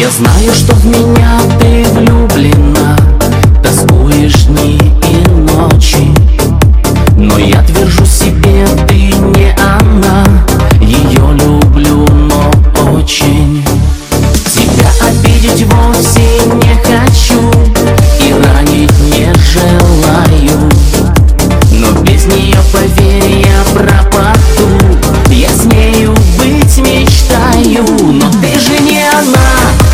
Я знаю, что в меня ты влюблена, тоскуешь дни и ночи, но я твержу себе, ты не она. Ее люблю, но очень. Тебя обидеть вовсе не хочу и ранить не желаю, но без нее, поверь, я пропаду. Я с нею быть мечтаю, но ты же не она.